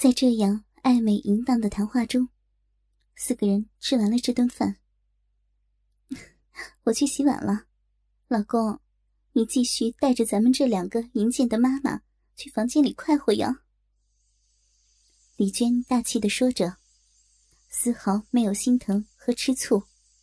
在这样暧昧淫荡的谈话中，4个人吃完了这顿饭。我去洗碗了，老公，你继续带着咱们这2个淫贱的妈妈去房间里快活呀。李娟大气地说着，丝毫没有心疼和吃醋。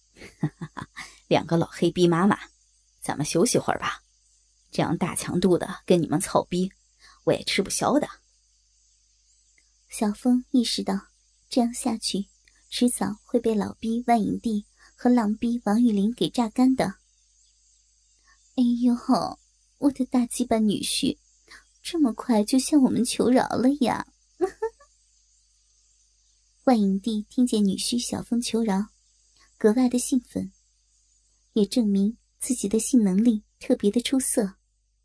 2个老黑逼妈妈，咱们休息会儿吧，这样大强度的跟你们操逼，我也吃不消的。 小峰意识到这样下去迟早会被老逼万影帝和浪逼王玉玲给榨干的。哎呦，我的大鸡巴女婿这么快就向我们求饶了呀。万影帝听见女婿小峰求饶，格外的兴奋，也证明自己的性能力特别的出色。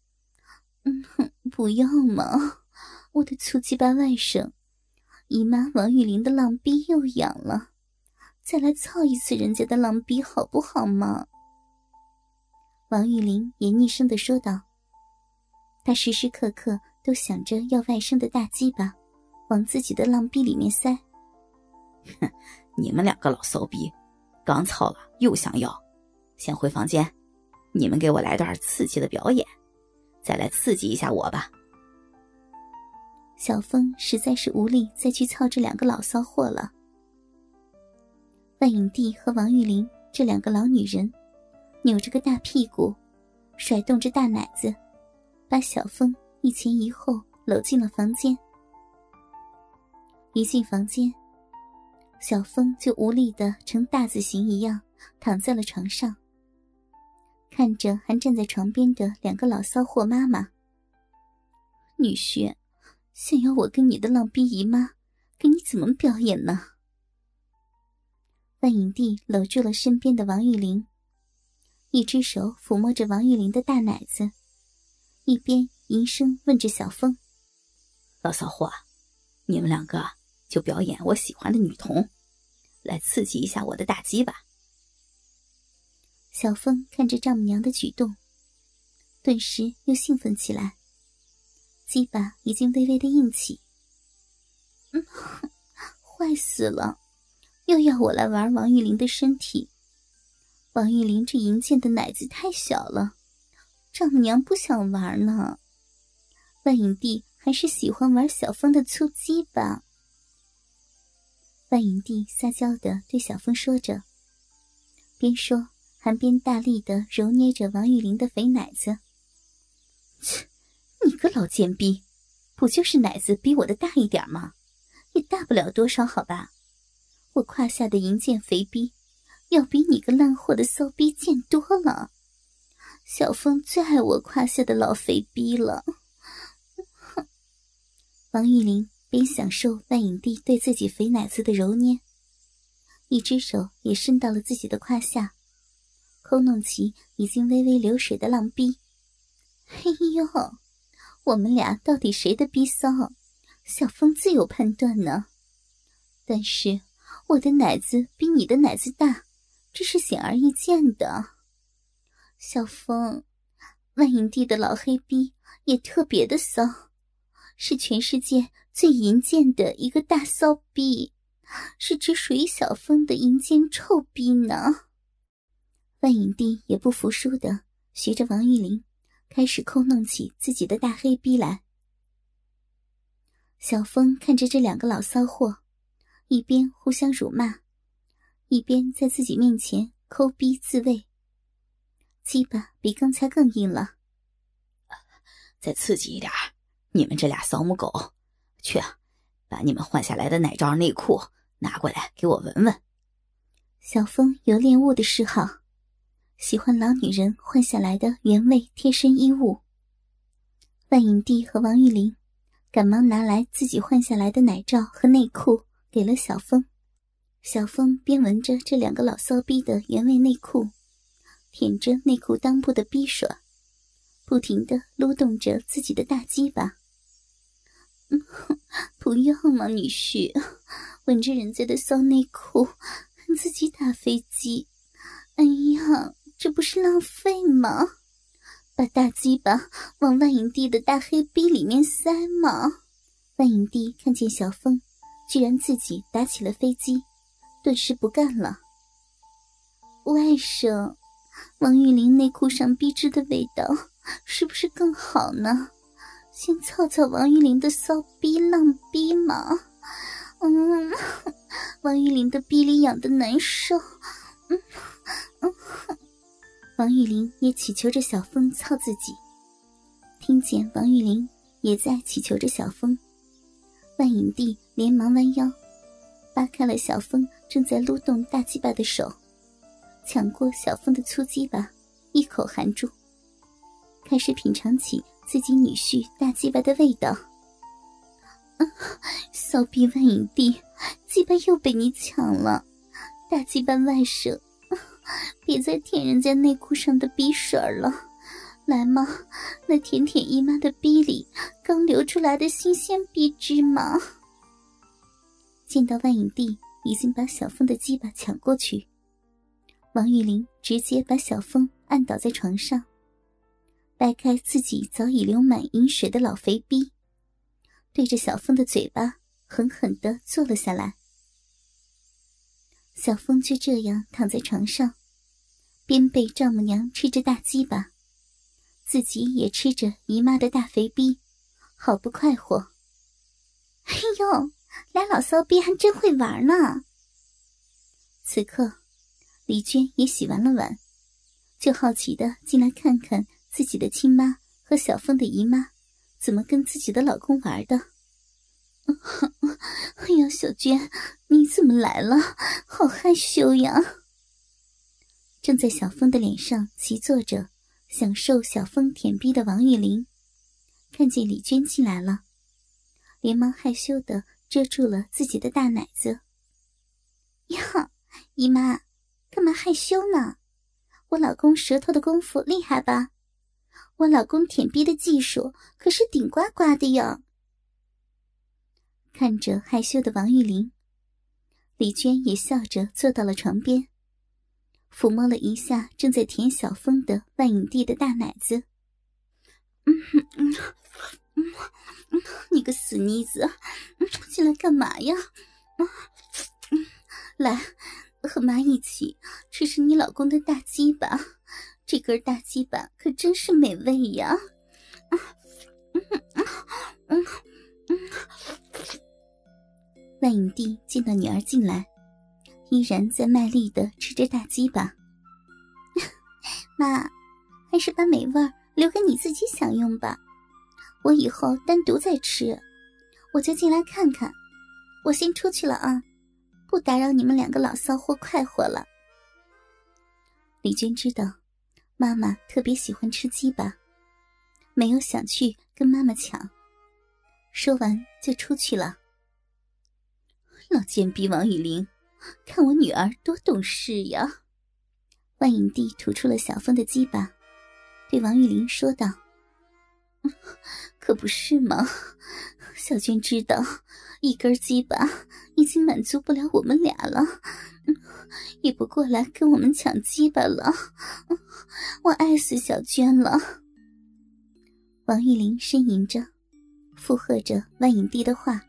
不要嘛，我的粗鸡巴外甥，姨妈王玉玲的浪逼又痒了，再来操一次人家的浪逼好不好嘛？王玉玲也昵声地说道，她时时刻刻都想着要外甥的大鸡巴往自己的浪逼里面塞。 哼，你们2个老骚逼，刚操了又想要，先回房间，你们给我来段刺激的表演，再来刺激一下我吧。 小峰实在是无力再去操这2个老骚货了。万影帝和王玉玲这2个老女人扭着个大屁股，甩动着大奶子，把小峰一前一后搂进了房间。一进房间，小峰就无力地呈大字形一样躺在了床上，看着还站在床边的2个老骚货妈妈。女婿，想要我跟你的浪逼姨妈给你怎么表演呢？万影帝搂住了身边的王玉玲，一只手抚摸着王玉玲的大奶子，一边吟声问着小峰： 老骚货，你们2个就表演我喜欢的女童，来刺激一下我的大鸡巴。 小峰看着丈母娘的举动，顿时又兴奋起来，鸡巴已经微微的硬起。坏死了，又要我来玩王玉玲的身体。王玉玲这淫贱的奶子太小了，丈母娘不想玩呢。万影帝还是喜欢玩小峰的粗鸡巴。万影帝撒娇地对小峰说着，边说还边大力地揉捏着王玉玲的肥奶子。切，你个老贱逼，不就是奶子比我的大一点吗？也大不了多少好吧？我胯下的淫贱肥逼要比你个烂货的骚逼贱多了。小峰最爱我胯下的老肥逼了。王玉玲边享受万影帝对自己肥奶子的揉捏，一只手也伸到了自己的胯下，抠弄起已经微微流水的浪逼。嘿呦，我们俩到底谁的逼骚，小峰自有判断呢。但是我的奶子比你的奶子大，这是显而易见的。小峰，万影帝的老黑逼也特别的骚，是全世界最淫贱的一个大骚逼，是只属于小峰的淫贱臭逼呢。万影帝也不服输的学着王玉玲开始抠弄起自己的大黑逼来。小峰看着这2个老骚货一边互相辱骂，一边在自己面前抠逼自慰，鸡巴比刚才更硬了。 再刺激一点，你们这俩骚母狗，去把你们换下来的奶罩内裤拿过来给我闻闻。 小峰有恋物的嗜好，喜欢老女人换下来的原味贴身衣物。万影帝和王玉玲赶忙拿来自己换下来的奶罩和内裤给了小峰。小峰边闻着这2个老骚逼的原味内裤，舔着内裤裆部的逼水，不停地撸动着自己的大鸡巴。不要嘛，女婿，闻着人家的骚内裤自己打飞机，哎呀，这不是浪费吗？把大鸡巴往万影帝的大黑逼里面塞嘛。 万影帝看见小峰居然自己打起了飞机，顿时不干了。外甥，王玉玲内裤上逼汁的味道是不是更好呢？先操操王玉玲的骚逼浪逼嘛。王玉玲的逼里痒的难受。王玉玲也祈求着小峰操自己。听见王玉玲也在祈求着小峰，万影帝连忙弯腰扒开了小峰正在撸动大鸡巴的手，抢过小峰的粗鸡巴，一口含住，开始品尝起自己女婿大鸡巴的味道。骚逼万影帝，鸡巴又被你抢了，大鸡巴外甥，别再舔人家内裤上的逼水了，来嘛，那舔舔姨妈的逼里刚流出来的新鲜逼汁嘛。见到万影帝已经把小峰的鸡巴抢过去，王玉玲直接把小峰按倒在床上，掰开自己早已流满饮水的老肥逼，对着小峰的嘴巴狠狠地坐了下来。小峰就这样躺在床上，边被丈母娘吃着大鸡巴，自己也吃着姨妈的大肥逼，好不快活。哎呦，俩老骚逼还真会玩呢。此刻李娟也洗完了碗，就好奇地进来看看自己的亲妈和小峰的姨妈怎么跟自己的老公玩的。哎呀，小娟，你怎么来了？好害羞呀。正在小峰的脸上骑坐着享受小峰舔逼的王玉玲看见李娟进来了，连忙害羞地遮住了自己的大奶子。呀，姨妈，干嘛害羞呢？我老公舌头的功夫厉害吧？我老公舔逼的技术可是顶呱呱的呀。看着害羞的王玉玲，李娟也笑着坐到了床边，抚摸了一下正在舔小峰的万影帝的大奶子。你个死妮子，进来干嘛呀？来，和妈一起吃吃你老公的大鸡巴，这根大鸡巴可真是美味呀。万影帝见到女儿进来，依然在卖力地吃着大鸡巴。妈，还是把美味留给你自己享用吧，我以后单独再吃，我就进来看看，我先出去了啊，不打扰你们两个老骚货快活了。李娟知道妈妈特别喜欢吃鸡巴，没有想去跟妈妈抢，说完就出去了。老贱逼王玉玲，看我女儿多懂事呀。万影帝吐出了小峰的鸡巴，对王玉玲说道：可不是吗？小娟知道一根鸡巴已经满足不了我们俩了，也不过来跟我们抢鸡巴了，我爱死小娟了。王玉玲呻吟着附和着万影帝的话。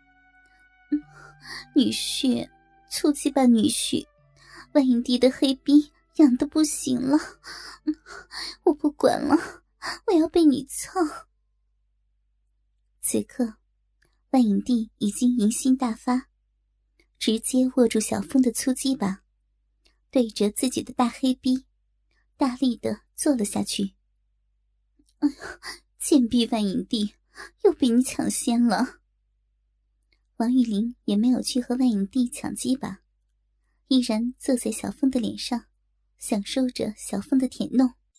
女婿，粗鸡巴女婿，万影帝的黑逼痒得不行了，我不管了，我要被你操。此刻万影帝已经淫心大发，直接握住小峰的粗鸡巴，对着自己的大黑逼大力地坐了下去。哎呀，贱逼万影帝，又被你抢先了。王玉玲也没有去和万影帝抢鸡巴，依然坐在小峰的脸上，享受着小峰的舔弄。